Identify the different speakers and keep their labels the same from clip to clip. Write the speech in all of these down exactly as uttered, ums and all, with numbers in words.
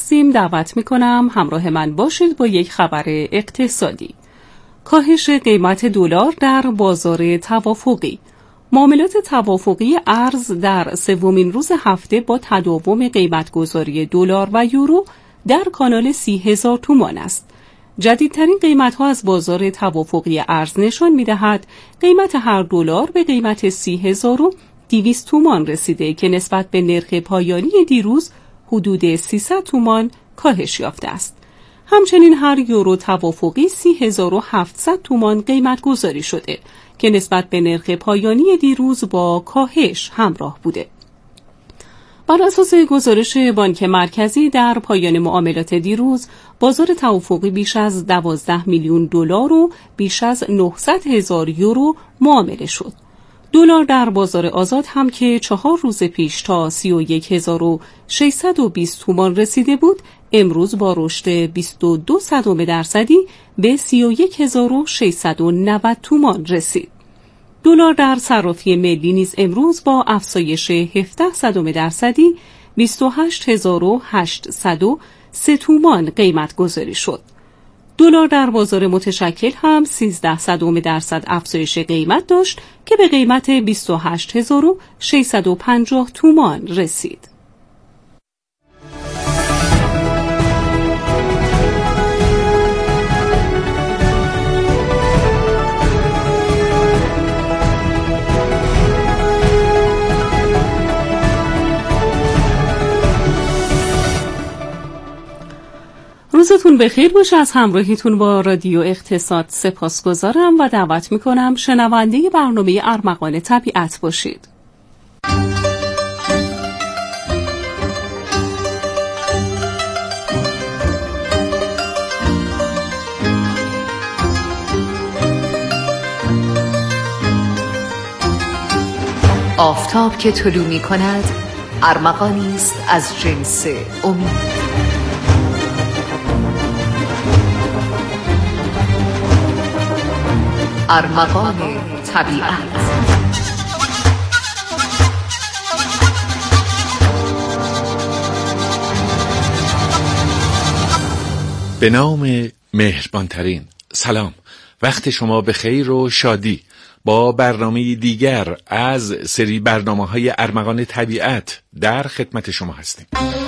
Speaker 1: هستیم دعوت میکنم همراه من باشید با یک خبر اقتصادی. کاهش قیمت دلار در بازار توافقی. معاملات توافقی ارز در سومین روز هفته با تداوم قیمتگذاری دلار و یورو در کانال سی هزار تومان است. جدیدترین قیمت‌ها از بازار توافقی ارز نشان می‌دهد قیمت هر دلار به قیمت سی هزار و دویست تومان رسیده که نسبت به نرخ پایانی دیروز حدود سیصد تومان کاهش یافته است. همچنین هر یورو توافقی سی هزار و هفتصد تومان قیمت گذاری شده که نسبت به نرخ پایانی دیروز با کاهش همراه بوده. بر اساس گزارش بانک مرکزی در پایان معاملات دیروز بازار توافقی بیش از دوازده میلیون دلار و بیش از نهصد هزار یورو معامله شد. دلار در بازار آزاد هم که چهار روز پیش تا سی و یک هزار و ششصد و بیست تومان رسیده بود، امروز با رشد بیست و دو صدم درصدی به سی و یک هزار و ششصد و نود تومان رسید. دلار در صرافی ملی نیز امروز با افزایش هفده صدم درصدی بیست و هشت هزار و هشتصد و سه تومان قیمت گذاری شد. دلار در بازار متشکل هم سیزده صدم درصد افزایش قیمت داشت که به قیمت بیست و هشت هزار و ششصد و پنجاه تومان رسید. روزتون بخیر باشه. از همراهیتون با رادیو اقتصاد سپاسگزارم و دعوت میکنم شنونده برنامه ارمغان طبیعت باشید.
Speaker 2: آفتاب که طلوع می کند ارمغانی است از جنس امید. ارمغان طبیعت.
Speaker 3: به نام مهربانترین. سلام، وقت شما به خیر و شادی. با برنامه دیگر از سری برنامه‌های ارمغان طبیعت در خدمت شما هستیم.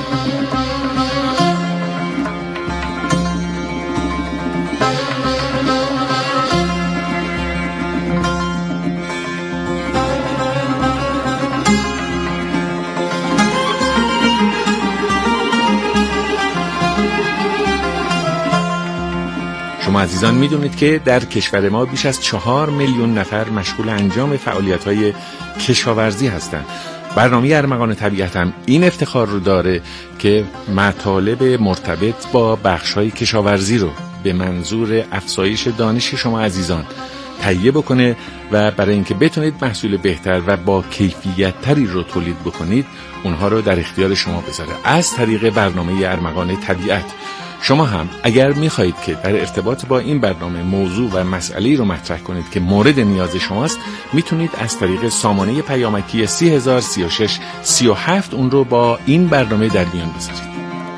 Speaker 3: شما عزیزان میدونید که در کشور ما بیش از چهار میلیون نفر مشغول انجام فعالیت‌های کشاورزی هستند. برنامه ارمغان طبیعت هم این افتخار رو داره که مطالب مرتبط با بخش‌های کشاورزی رو به منظور افزایش دانش شما عزیزان تهیه بکنه و برای اینکه بتونید محصول بهتر و با کیفیت تری رو تولید بکنید اونها رو در اختیار شما بذاره از طریق برنامه ارمغان طبیعت. شما هم اگر میخواهید که در ارتباط با این برنامه موضوع و مسئله‌ای رو مطرح کنید که مورد نیاز شماست، میتونید از طریق سامانه پیامکی سی هزار و سی و شش سی و هفت اون رو با این برنامه در میان بذارید.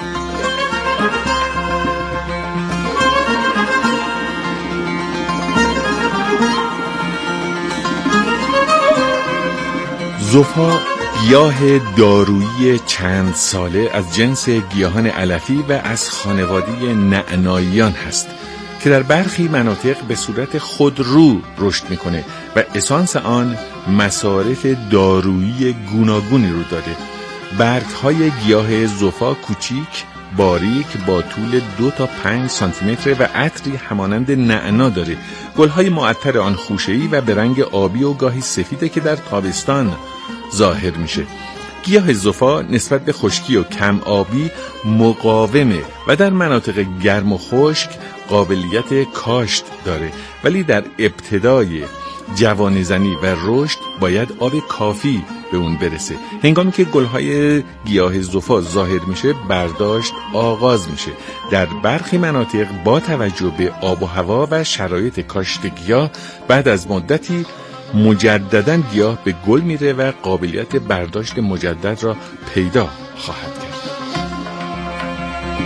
Speaker 3: زوفا گیاه دارویی چند ساله از جنس گیاهان علفی و از خانواده نعناییان هست که در برخی مناطق به صورت خودرو رشد میکنه و اسانس آن مصارف دارویی گوناگونی رو داره. برگ‌های گیاه زوفا کوچیک، باریک، با طول دو تا پنج سانتی متر و عطری همانند نعنا داره. گل‌های معطر آن خوشه‌ای و به رنگ آبی و گاهی سفیده که در تابستان ظاهر میشه. گیاه زوفا نسبت به خشکی و کم آبی مقاومه و در مناطق گرم و خشک قابلیت کاشت داره، ولی در ابتدای جوانه‌زنی و رشد باید آب کافی به اون برسه. هنگامی که گلهای گیاه زوفا ظاهر میشه برداشت آغاز میشه. در برخی مناطق با توجه به آب و هوا و شرایط کاشت گیاه بعد از مدتی مجدداً گیاه به گل میره و قابلیت برداشت مجدد را پیدا خواهد کرد.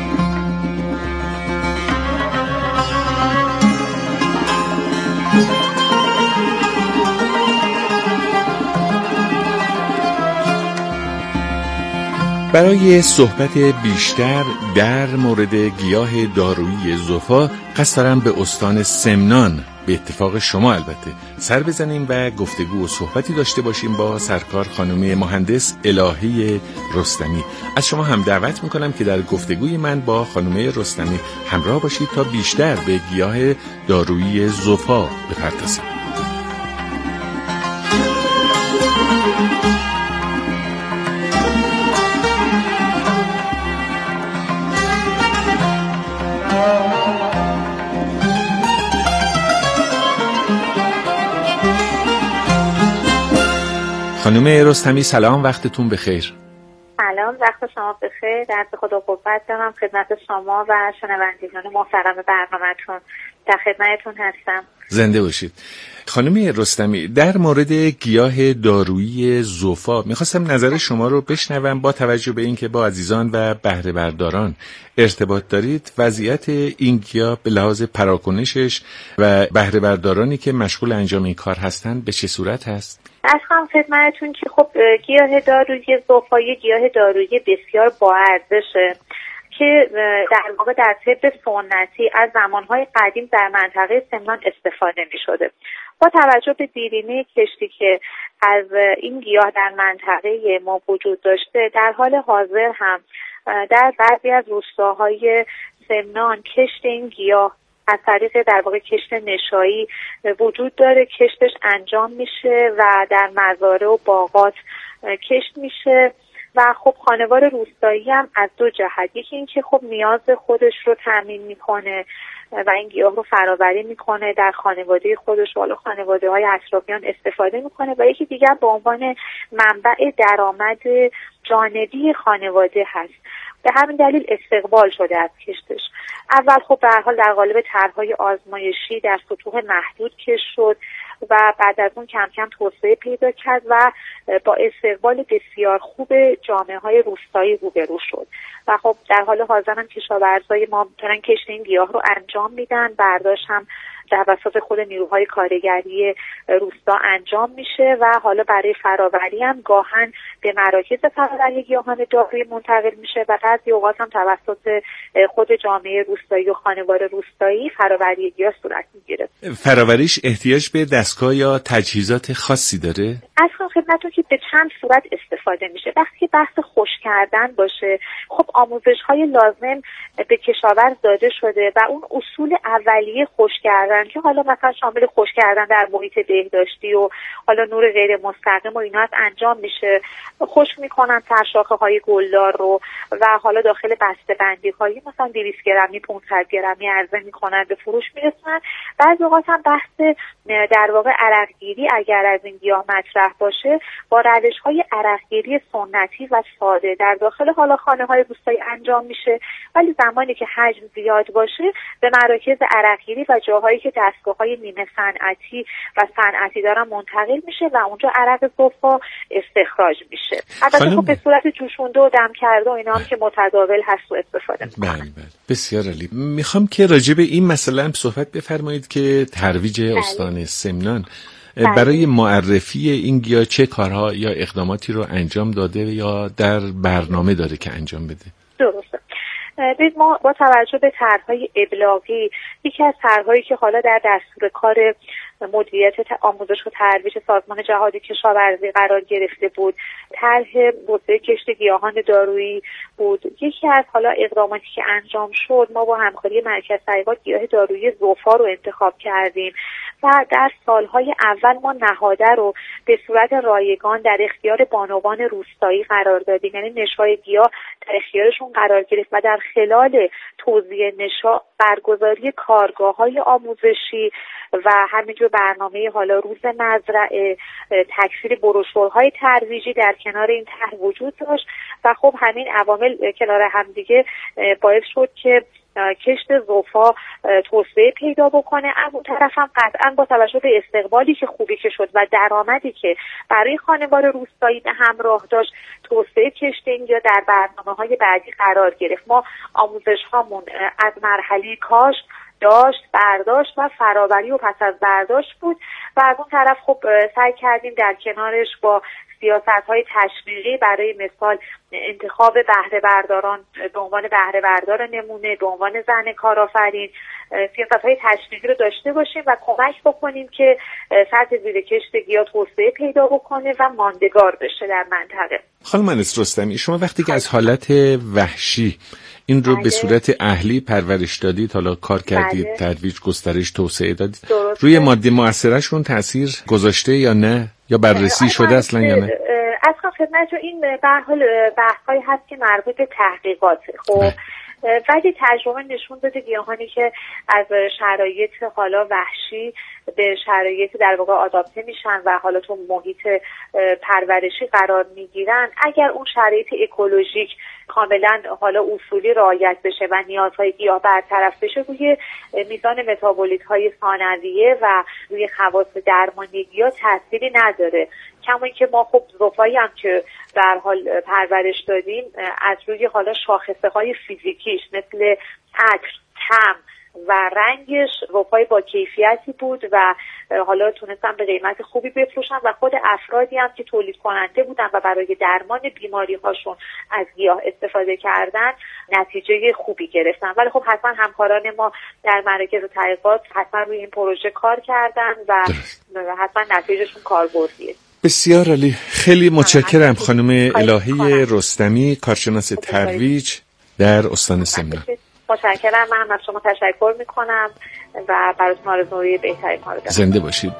Speaker 3: برای صحبت بیشتر در مورد گیاه دارویی زوفا قصد دارم به استان سمنان، به اتفاق شما البته، سر بزنیم و گفتگو و صحبتی داشته باشیم با سرکار خانم مهندس الهی رستمی. از شما هم دعوت میکنم که در گفتگوی من با خانم رستمی همراه باشید تا بیشتر به گیاه دارویی زوفا بپردازیم. خانم رستمی سلام، وقتتون بخیر.
Speaker 4: سلام، وقت شما بخیر. درس خدا قوت دارم خدمت شما و شنوندگان محترم برنامه‌تون. در خدمتتون هستم.
Speaker 3: زنده باشید. خانم رستمی، در مورد گیاه دارویی زوفا میخواستم نظر شما رو بشنوم با توجه به اینکه با عزیزان و بهره برداران ارتباط دارید. وضعیت این گیاه به لحاظ پراکنشش و بهره بردارانی که مشغول انجام این کار هستند به چه صورت هست؟
Speaker 4: از خواهم خدمتتون که خب گیاه دارویی زوفا گیاه دارویی بسیار با ارزشه که در واقع در طب سنتی از زمانهای قدیم در منطقه سمنان استفاده می شده. با توجه به دیرینه کشتی که از این گیاه در منطقه ما وجود داشته، در حال حاضر هم در بعضی از روستاهای سمنان کشت این گیاه از طریق در واقع کشت نشایی وجود داره. کشتش انجام میشه و در مزارع و باغات کشت میشه و خب خانوار روستایی هم از دو جهت، یکی این که خب نیاز خودش رو تامین میکنه و این گیاه رو فراوری میکنه، در خانواده خودش و خانواده های اطرافیان استفاده میکنه، و یکی دیگر به عنوان منبع درآمد جانبی خانواده هست. به همین دلیل استقبال شده از کشتش. اول خب به هر حال در قالب طرح‌های آزمایشی در سطوح محدود کشت شد و بعد از اون کم کم توسعه پیدا کرد و با استقبال بسیار خوب جامعه‌های روستایی روبرو شد و خب در حال حاضر هم کشاورزای ما میتونن کشت این گیاه رو انجام میدن. برداشت هم توسط خود نیروهای کارگری روستا انجام میشه و حالا برای فراوری هم گاهن به مراکز فراوری گیاهان دارویی منتقل میشه و بعضی اوقات هم توسط خود جامعه روستایی و خانوار روستایی فراوری گیاه صورت میگیره.
Speaker 3: فراوریش احتیاج به دستگاه یا تجهیزات خاصی داره؟
Speaker 4: از خدمتتون که به چند صورت استفاده میشه. وقتی که بحث خشک کردن باشه، خب آموزش‌های لازم به کشاورز داده شده و اون اصول اولیه خشک کردن که حالا مثلا شامل خشک کردن در محیط بهداشتی و حالا نور غیر مستقیم و اینا انجام میشه. خشک میکنن سرشاخه‌های گلدار رو و حالا داخل بسته‌بندی‌های مثلا دویست گرمی پانصد گرمی عرضه میکنن، به فروش میرسن. بعضی اوقات هم بحث در واقع عرقگیری اگر از این گیاه مطرح باشه با روش‌های عرقگیری سنتی و ساده در داخل حالا خانه‌های روستایی انجام میشه، ولی زمانی که حجم زیاد باشه به مراکز عرقگیری و جاهایی که دستگاه‌های نیمه صنعتی و صنعتی دارن منتقل میشه و اونجا عرق زوفا استخراج میشه. البته خب به صورت جوشونده و دم کرده و اینا هم که متداول هست و استفاده میکنن.
Speaker 3: بله بله، بسیار عالی. میخوام که راجع به این مسئله هم صحبت بفرمایید که ترویج استان سمنان بله. برای معرفی این گیاه چه کارها یا اقداماتی رو انجام داده یا در برنامه داره که انجام بده؟
Speaker 4: درسته. ببینید ما با توجه به طرح‌های ابلاغی، یکی از طرح‌هایی که حالا در دستور کار مدیریت آموزش و ترویج سازمان جهادی کشاورزی قرار گرفته بود، طرح توسعه کشت گیاهان دارویی بود. یکی از حالا اقداماتی که انجام شد، ما با همکاری مرکز تحقیقات گیاه دارویی زوفا رو انتخاب کردیم و در سالهای اول ما نهاده رو به صورت رایگان در اختیار بانوان روستایی قرار دادیم، یعنی نشای گیاه در اختیارشون قرار گرفت و در خلال توزیع نشا برگزاری کارگاه‌های آموزشی و همینجور برنامه حالا روز مزرعه، تکثیر بروشورهای ترویجی در کنار این طرح وجود داشت و خب همین عوامل کنار همدیگه باعث شد که کشت زوفا توسعه پیدا بکنه. از اون طرف هم قطعا با توجه به استقبالی که خوبی که شد و درآمدی که برای خانوار روستایی به همراه داشت، توسعه کشت اینجا در برنامه‌های بعدی قرار گرفت. ما آموزش هامون از مرحله کاشت، داشت، برداشت و فراوری و پس از برداشت بود و از اون طرف خب سعی کردیم در کنارش با سیاست‌های تشویقی، برای مثال انتخاب بهره برداران به عنوان بهره بردار نمونه، به عنوان زن کارآفرین، سیاست‌های تشویقی رو داشته باشیم و کمک بکنیم که سطح زیرکشت گیاه توسعه پیدا بکنه و ماندگار بشه در منطقه.
Speaker 3: خانم انس رستمی، شما وقتی که از حالت وحشی این رو بله. به صورت اهلی پرورش دادید، حالا کار کردید، بله. ترویج، گسترش، توسعه دادید، درسته. روی ماده مؤثرشون تأثیر گذاشته یا نه؟ یا بررسی شده اصلا یا نه؟
Speaker 4: اصلا خدمت رو این به هر حال بحث‌هایی هست که مربوط به تحقیقاته. خب ولی تجربه نشون داده گیاهانی که از شرایط حالا وحشی به شرایط در واقع آداپته میشن و حالا تو محیط پرورشی قرار میگیرن، اگر اون شرایط اکولوژیک کاملا حالا اصولی رعایت بشه و نیازهای گیاه برطرف بشه، روی میزان متابولیت های ثانویه و روی خواص درمانی گیاه تأثیری نداره. کما اینکه ما خب زوفایی هم که در حال پرورش دادیم، از روی حالا شاخصه های فیزیکیش مثل عطر، طعم و رنگش زوفای با کیفیتی بود و حالا تونستن به قیمت خوبی بفروشن و خود افرادی هم که تولید کننده بودن و برای درمان بیماری هاشون از گیاه استفاده کردن نتیجه خوبی گرفتن. ولی خب حتما همکاران ما در مراکز تحقیقات حتما روی این پروژه کار کردن و حتما نتیجهشون کاربردیه.
Speaker 3: بسیار عالی. خیلی متشکرم خانم الهی رستمی، کارشناس ترویج در استان سمنان.
Speaker 4: متشکرم. من هم از شما تشکر میکنم و براتون آرزوی بهترین ها رو دارم.
Speaker 3: زنده باشید.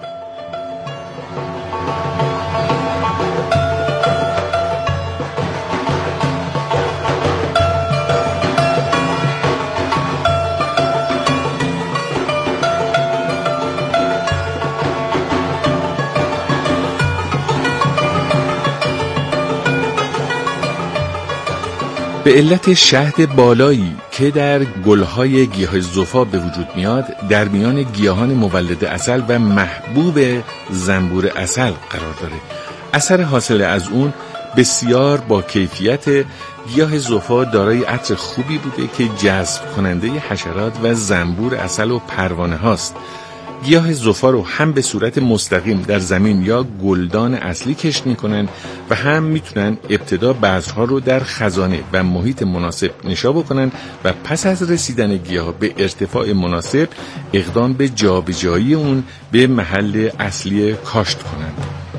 Speaker 3: به علت شهد بالایی که در گلهای گیاه زوفا به وجود میاد، در میان گیاهان مولد عسل و محبوب زنبور عسل قرار داره. اثر حاصل از اون بسیار با کیفیت. گیاه زوفا دارای عطر خوبی بوده که جذب کننده حشرات و زنبور عسل و پروانه هاست. گیاه زوفا رو هم به صورت مستقیم در زمین یا گلدان اصلی کشت میکنن و هم میتونن ابتدا بذرها رو در خزانه و محیط مناسب نشا بکنن و پس از رسیدن گیاه به ارتفاع مناسب اقدام به جابجایی اون به محل اصلی کاشت کنن.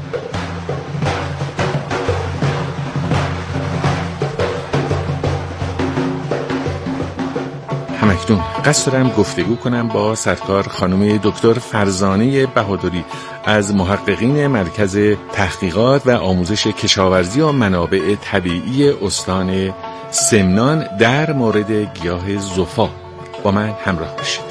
Speaker 3: همکنون قصد دارم گفتگو کنم با سرکار خانم دکتر فرزانه بهادری از محققین مرکز تحقیقات و آموزش کشاورزی و منابع طبیعی استان سمنان در مورد گیاه زوفا. با من همراه باشید.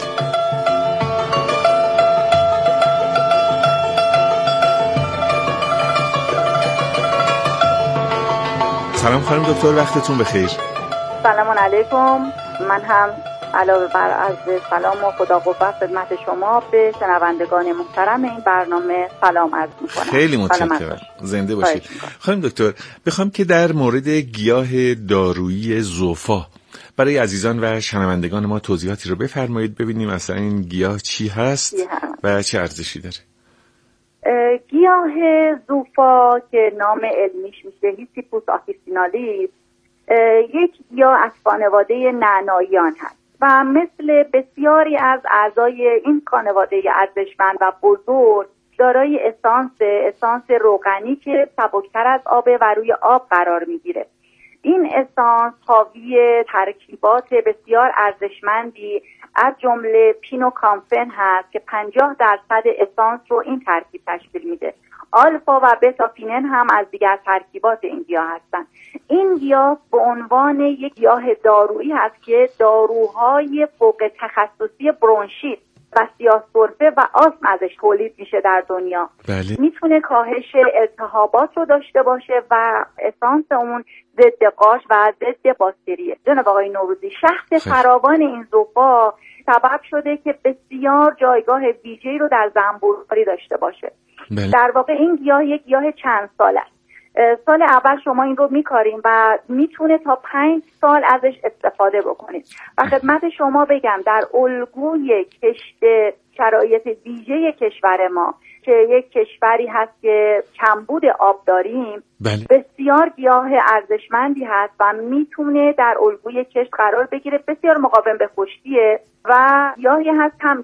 Speaker 3: سلام خانم دکتر، وقتتون بخیر.
Speaker 5: سلام علیکم. من هم علاوه بر عرض سلام و خدا قوت خدمت شما به شنوندگان محترم این برنامه سلام عرض می‌کنم.
Speaker 3: خیلی متشکرم. زنده باشید. خانم دکتر، بخوام که در مورد گیاه دارویی زوفا برای عزیزان و شنوندگان ما توضیحاتی رو بفرمایید، ببینیم اصلا این گیاه چی هست و چه ارزشی داره.
Speaker 5: گیاه زوفا که نام علمیش میشه هیسیپوس آفیسینالیس، یک گیاه از خانواده نعناییان هست و مثل بسیاری از اعضای این خانواده ارزشمند و بزرگ دارای اسانس اسانس روغنی که سبکتر از آب و روی آب قرار میگیره. این اسانس حاوی ترکیبات بسیار ارزشمندی از جمله پینوکامفن هست که پنجاه درصد اسانس رو این ترکیب تشکیل میده. آلفا و بتا فینن هم از دیگر ترکیبات این گیاه هستند. این گیاه به عنوان یک گیاه دارویی هست که داروهای فوق تخصصی برونشیت و سیاه‌سرفه و آسم ازش تولید میشه در دنیا.
Speaker 3: بله.
Speaker 5: میتونه کاهش التهابات رو داشته باشه و اسانس اون ضد قاش و ضد باکتریه. جناب آقای نوروزی، شهد فراوان این زوفا سبب شده که بسیار جایگاه ویژه‌ای رو در زنبورکاری داشته باشه.
Speaker 3: بله.
Speaker 5: در واقع این گیاه یک گیاه چند ساله است. سال اول شما این رو میکاریم و میتونه تا پنج سال ازش استفاده بکنید. و خدمت شما بگم در الگوی کشت شرایط ویژه کشور ما که یک کشوری هست که کمبود آب داریم،
Speaker 3: بله.
Speaker 5: بسیار گیاه ارزشمندی هست و میتونه در الگوی کشت قرار بگیره. بسیار مقاوم به خشکیه و گیاهی هست هم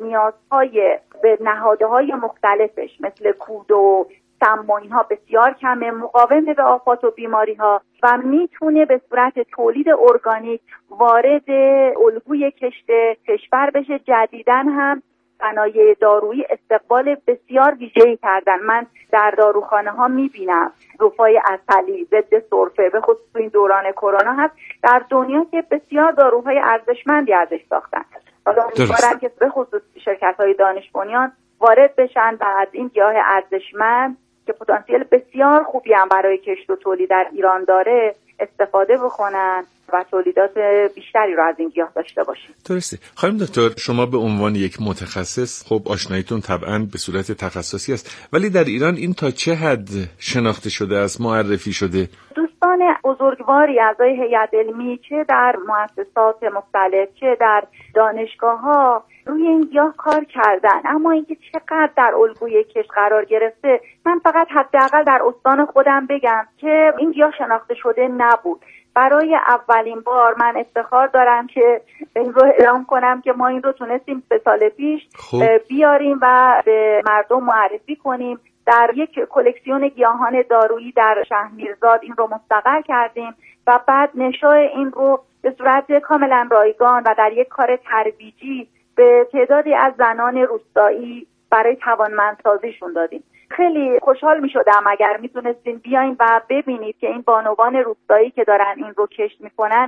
Speaker 5: نیازهای به نهادهای مختلفش مثل کود و سم و اینها بسیار کمه، مقاوم به آفات و بیماری ها و میتونه به صورت تولید ارگانیک وارد الگوی کشت کشور بشه. جدیدن هم صنایع دارویی استقبال بسیار ویژه‌ای کردن. من در داروخانه ها میبینم زوفای عسلی ضد سرفه، به خصوص این دوران کرونا هست در دنیا که بسیار داروهای ارزشمندی ازش ساختن. حالا امیدوارم که به خصوص شرکت های دانش بنیان وارد بشن و از این گیاه ارزشمند که پتانسیل بسیار خوبی هم برای کشت و تولید در ایران داره استفاده بکنن و تولیدات بیشتری رو از این گیاه داشته باشیم.
Speaker 3: درسته. خانم دکتر، شما به عنوان یک متخصص خب آشناییتون طبعاً به صورت تخصصی است، ولی در ایران این تا چه حد شناخته شده است، معرفی شده؟
Speaker 5: دوستان بزرگواری اعضای هیئت علمی چه در مؤسسات مختلف چه در دانشگاه‌ها روی این گیاه کار کردن، اما اینکه چقدر در الگوی کشت قرار گرفته، من فقط حداقل در استان خودم بگم که این گیاه شناخته شده نبود. برای اولین بار من افتخار دارم که این رو اعلام کنم که ما این رو تونستیم سه سال پیش خوب. بیاریم و به مردم معرفی کنیم. در یک کلکسیون گیاهان دارویی در شهرمیرزاد این رو مستقر کردیم و بعد نشاء این رو به صورت کاملا رایگان و در یک کار ترویجی به تعدادی از زنان روستایی برای توانمندسازیشون دادیم. خیلی خوشحال می شدم اگر می تونستین بیاین و ببینید که این بانوان روستایی که دارن این رو کشت می کنن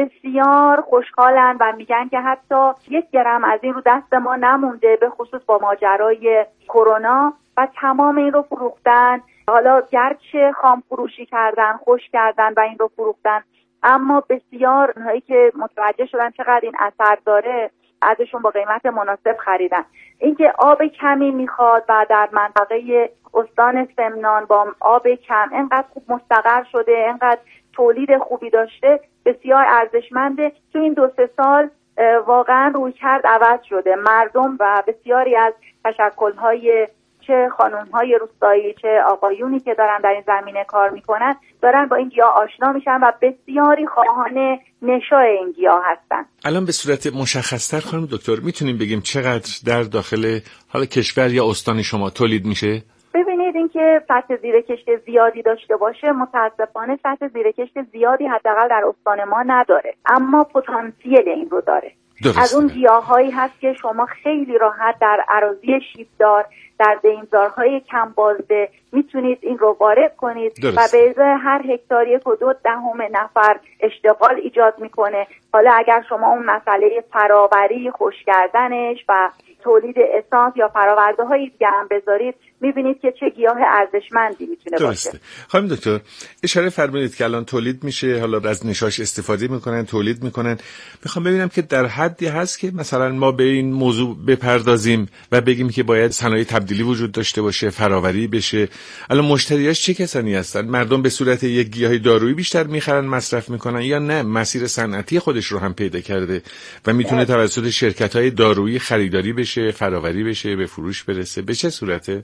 Speaker 5: بسیار خوشحالن و میگن که حتی یک گرم از این رو دست ما نمونده، به خصوص با ماجرای کرونا، و تمام این رو فروختن. حالا گرچه خام فروشی کردن، خوش کردن و این رو فروختن، اما بسیار اونهایی که متوجه شدن چقدر این اثر داره ازشون با قیمت مناسب خریدن. اینکه آب کمی میخواد و در منطقه استان سمنان با آب کم اینقدر خوب مستقر شده، اینقدر تولید خوبی داشته، بسیار ارزشمنده. تو این دو سه سال واقعا رویکرد عوض شده. مردم و بسیاری از تشکل‌های چه خانم‌های روستایی چه آقایونی که دارن در این زمینه کار میکنن دارن با این گیاه آشنا میشن و بسیاری خواهان نشاء این گیاه هستن.
Speaker 3: الان به صورت مشخص‌تر خانم دکتر میتونیم بگیم چقدر در داخل حالا کشور یا استان شما تولید میشه؟
Speaker 5: ببینید اینکه سطح زیرکشت زیادی داشته باشه، متاسفانه سطح زیرکشت زیادی حداقل در استان ما نداره، اما پتانسیل این رو داره. درسته. از اون گیاهایی هست که شما خیلی راحت در اراضی شیبدار، در دیمزارهای کم بازده میتونید این رو وارد کنید. درسته. و به ازای هر هکتار یک و دو دهم نفر اشتغال ایجاد میکنه. حالا اگر شما اون مسئله فراوری، خوش کردنش و تولید اسانس یا فراورده های دیگه هم بذارید، میبینید که چه گیاه ارزشمندی میتونه
Speaker 3: درسته. باشه. خانم دکتر، اشاره فرمودید که الان تولید میشه، حالا از نشاش استفاده میکنن، تولید میکنن. میخوام ببینم که در حدی هست که مثلا ما به این موضوع بپردازیم و بگیم که باید صنایع تبدیلی وجود داشته باشه، فراوری بشه. الان مشتریاش چه کسانی هستن؟ مردم به صورت یک گیاه دارویی بیشتر میخرن، مصرف میکنن، یا نه مسیر صنعتی خودش رو هم پیدا کرده و میتونه توسط شرکت‌های دارویی خریداری بشه، فراوری بشه، به فروش برسه؟ به چه صورته؟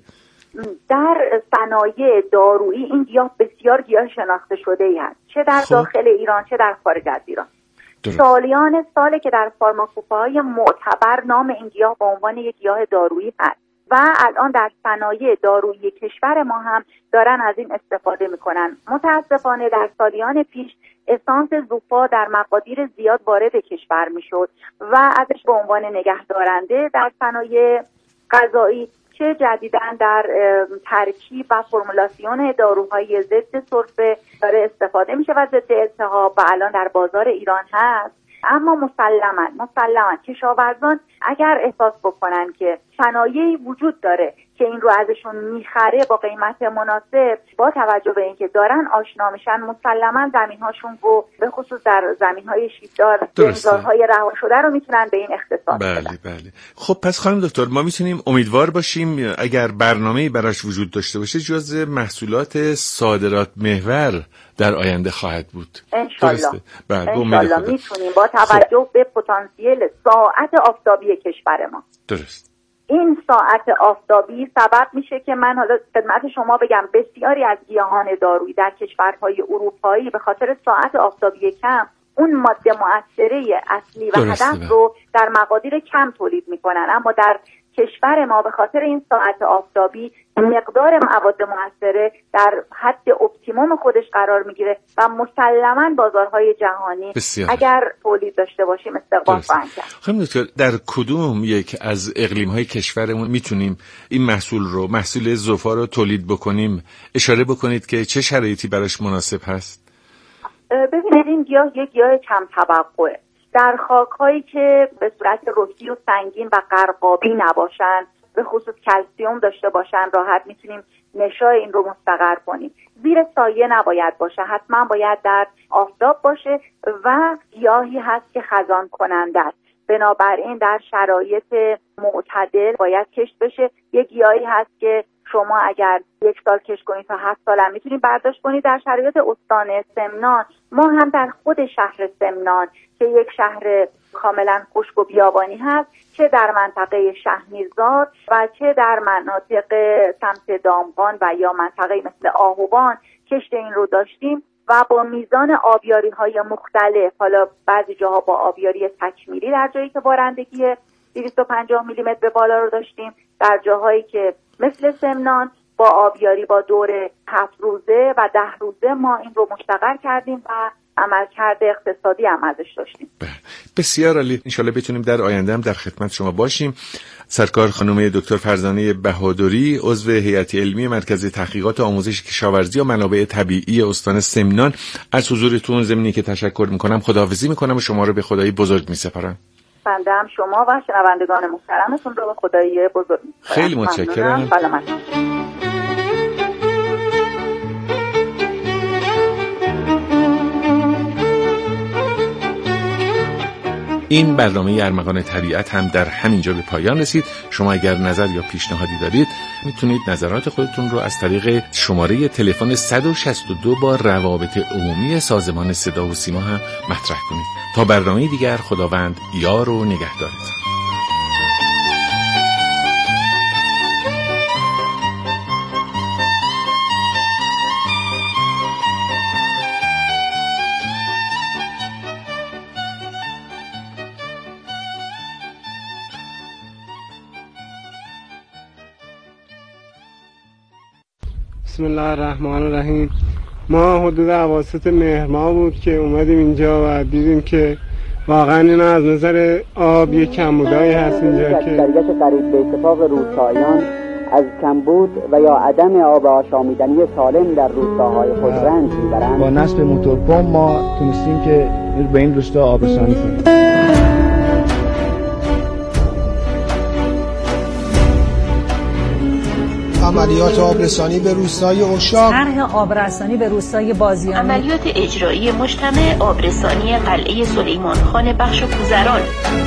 Speaker 5: در صنایع دارویی این گیاه بسیار گیاه شناخته شده ای هست، چه در خب. داخل ایران چه در خارج از ایران. درست. سالیان ساله که در فارماکوپهای معتبر نام این گیاه به عنوان یک گیاه دارویی هست و الان در صنایع دارویی کشور ما هم دارن از این استفاده میکنن. متاسفانه در سالیان پیش اسانس زوفا در مقادیر زیاد وارد کشور میشد و ازش به عنوان نگهدارنده در صنایع غذایی چه جدیداً در ترکیب و فرمولاسیون داروهای ضد سرفه داره استفاده میشه و ضد التهاب و الان در بازار ایران هست. اما مسلماً مسلماً کشاورزان اگر احساس بکنن که صنایعی وجود داره که این رو ازشون میخره با قیمت مناسب، با توجه به اینکه دارن آشنا میشن، مسلماً زمین‌هاشون رو به خصوص در زمین‌های شیبدار، زمین‌های رها شده رو میتونن به این اختصاص بدن.
Speaker 3: بله بله. خب پس خانم دکتر، ما میتونیم امیدوار باشیم اگر برنامه‌ای براش وجود داشته باشه جزء محصولات صادرات محور در آینده خواهد بود.
Speaker 5: انشالله.
Speaker 3: بله،
Speaker 5: انشالله میتونیم با توجه خب. به پتانسیل ساعت آفتابی کشور ما.
Speaker 3: درست.
Speaker 5: این ساعت آفتابی سبب میشه که من حالا خدمت شما بگم بسیاری از گیاهان دارویی در کشورهای اروپایی به خاطر ساعت آفتابی کم اون ماده مؤثره اصلی و هدف رو در مقادیر کم تولید میکنن، اما در کشور ما به خاطر این ساعت آفتابی مقدار مواد مؤثره در حد اپتیموم خودش قرار میگیره و مسلماً بازارهای جهانی
Speaker 3: بسیار.
Speaker 5: اگر تولید داشته باشیم استقبال خواهند کرد.
Speaker 3: خانم دکتر، در کدوم یک از اقلیم‌های کشورمون میتونیم این محصول رو محصول زوفا رو تولید بکنیم؟ اشاره بکنید که چه شرایطی براش مناسب هست؟
Speaker 5: ببینید این گیاه یک گیاه کم توقعه. در خاک‌هایی که به صورت رشدی و سنگین و قرقابی نباشن، به خصوص کلسیوم داشته باشن، راحت میتونیم نشای این رو مستقر کنیم. زیر سایه نباید باشه، حتما باید در آفتاب باشه و گیاهی هست که خزان کننده است. بنابراین در شرایط معتدل باید کشت بشه. یک گیاهی هست که شما اگر یک سال کشت کنید تا هفت سال هم میتونید برداشت کنید. در شرایط استان سمنان، ما هم در خود شهر سمنان که یک شهر کاملا خشک و بیابانی هست، چه در منطقه شهرمیرزار و چه در مناطق سمت دامغان و یا منطقه مثل آهوان کشت این رو داشتیم و با میزان آبیاری های مختلف، حالا بعضی جاها با آبیاری تکمیلی در جایی که بارندگی دویست و پنجاه میلی متر به بالا رو داشتیم، در جاهایی که مثل سمنان با آبیاری با دور هفت روزه و ده روزه ما این رو مشتغل کردیم و عملکرد اقتصادی هم ازش داشتیم.
Speaker 3: بسیار عالی. انشالله بتونیم در آینده هم در خدمت شما باشیم. سرکار خانم دکتر فرزانه بهادری، عضو هیئت علمی مرکز تحقیقات آموزش کشاورزی و منابع طبیعی استان سمنان، از حضورتون ضمنی که تشکر میکنم، خداحافظی میکنم و شما رو به خدای بزرگ میسپارم.
Speaker 5: بنده هم شما و شنوندگان محترمتون رو به خدای بزرگ میسپارم.
Speaker 3: خیلی متشکرم.
Speaker 5: سلامت.
Speaker 3: این برنامه ارمغان طبیعت هم در همین جا به پایان رسید. شما اگر نظر یا پیشنهادی دارید میتونید نظرات خودتون رو از طریق شماره تلفن صد و شصت و دو با روابط عمومی سازمان صدا و سیما هم مطرح کنید. تا برنامه دیگر، خداوند یار و نگهدارتون.
Speaker 6: بسم الله الرحمن الرحیم. ما حدود اواسط مهر ماه بود که اومدیم اینجا و دیدیم که واقعا اینا از نظر آب یک کمبودایی هست اینجا که
Speaker 7: اکثریت قریب به اتفاق روستاییان از کمبود و یا عدم آب آشامیدنی سالم در روستاهای خود رنج میبرند.
Speaker 8: با نصب موتورپمپ ما تونستیم که به این روستا آبرسانی کنیم.
Speaker 9: عملیات آبرسانی به روستای اشاق،
Speaker 10: طرح آبرسانی به روستای بازیانی،
Speaker 11: عملیات اجرایی مجتمع آبرسانی قلعه سلیمان خان بخش کوزران.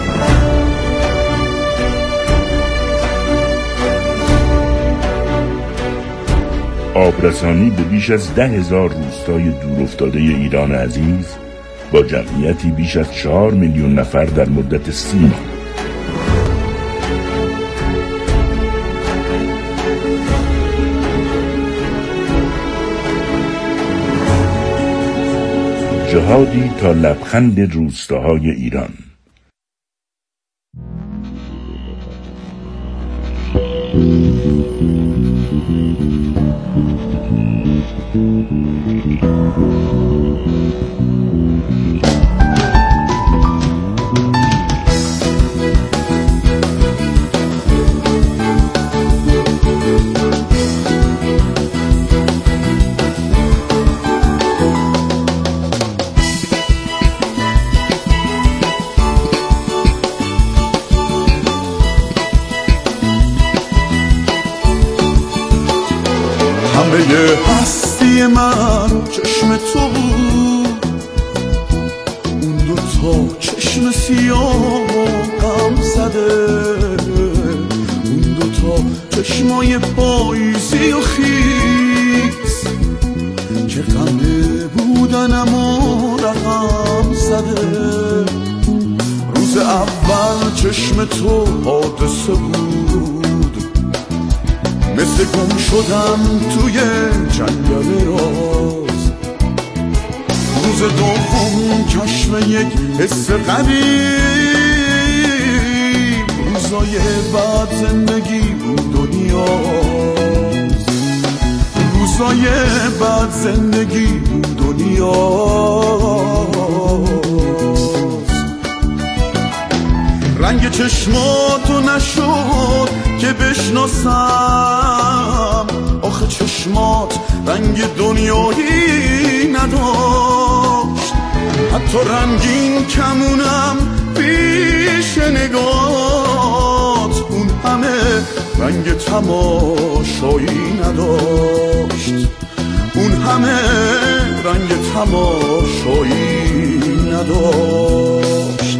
Speaker 12: آبرسانی به بیش از ده هزار روستای دورافتاده ایران عزیز با جمعیتی بیش از چهار میلیون نفر در مدت سی ماه. جهادی تا لبخند روستاهای ایران.
Speaker 13: همه هستی من چشم تو بود، اون دو تا چشم سیاه غم زده، اون دو تا چشمای پاییزی و خیس که غمه بودنم و رقم زده. روز اول چشم تو حادثه بود، مثل گم شدم توی جنگل راز. روز دوم کشف یک حس غریب، روزای بعد زندگی بود دنیاست. روزای بعد زندگی بود دنیاست. رنگ چشماتو نشد که بشناسم، آخه چشمات رنگ دنیایی نداشت. حتی رنگین کمونم پیش نگات، اون همه رنگ تماشایی نداشت. اون همه رنگ تماشایی نداشت.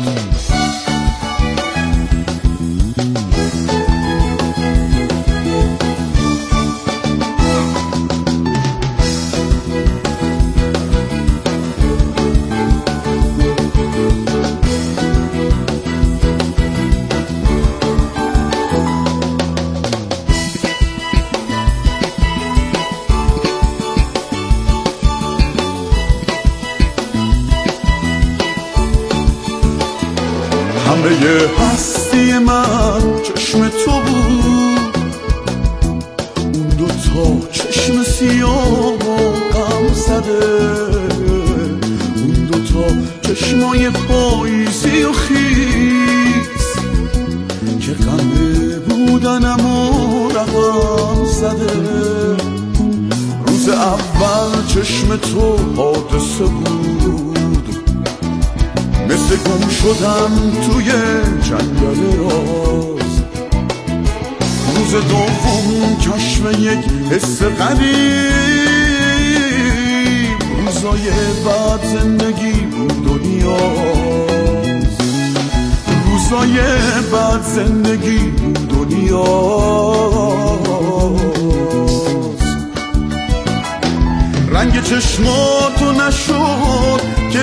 Speaker 13: همه هستی من چشم تو بود، اون دوتا چشم سیاه غم زده، اون دوتا چشمای پاییزی و خیز که غمه بودنم و رقم زده. روز اول چشم تو حادثه بود، مثل گم شدم توی جنگل راز. روز دوم کشف یک حس غریب، روزای بعد زندگی بود دنیاست. روزای بعد زندگی بود دنیاست. رنگ چشماتو نشد که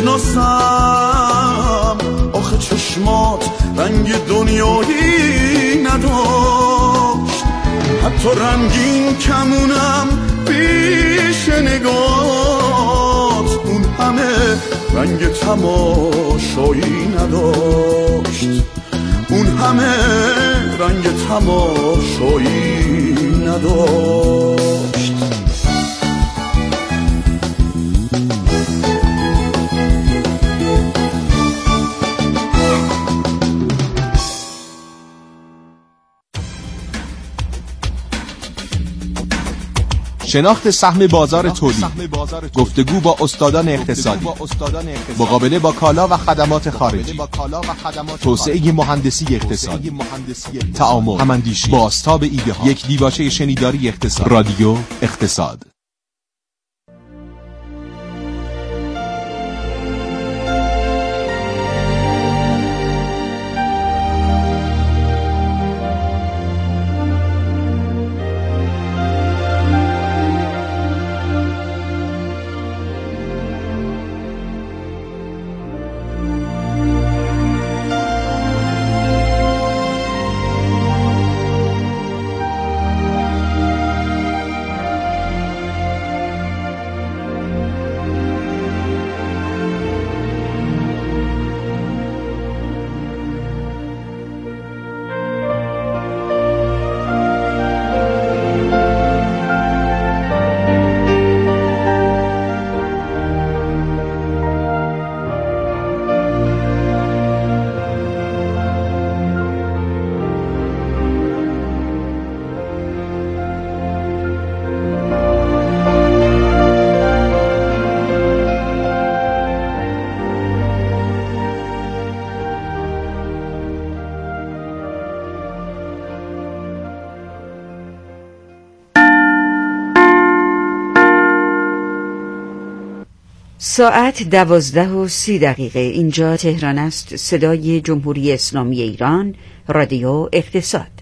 Speaker 13: بشناسم، آخه چشمات رنگ دنیایی نداشت. حتی رنگین کمونم پیش نگات، اون همه رنگ تماشایی نداشت. اون همه رنگ تماشایی نداشت.
Speaker 14: شناخت سهم بازار تولید، گفتگو با استادان اقتصادی، مقابله با کالا و خدمات خارجی، توسعه مهندسی اقتصادی، تعامل، هماندیشی، بازتاب ایده ها، یک دیباچه شنیداری اقتصاد. رادیو اقتصاد.
Speaker 15: ساعت دوازده و سی دقیقه. اینجا تهران است، صدای جمهوری اسلامی ایران، رادیو اقتصاد.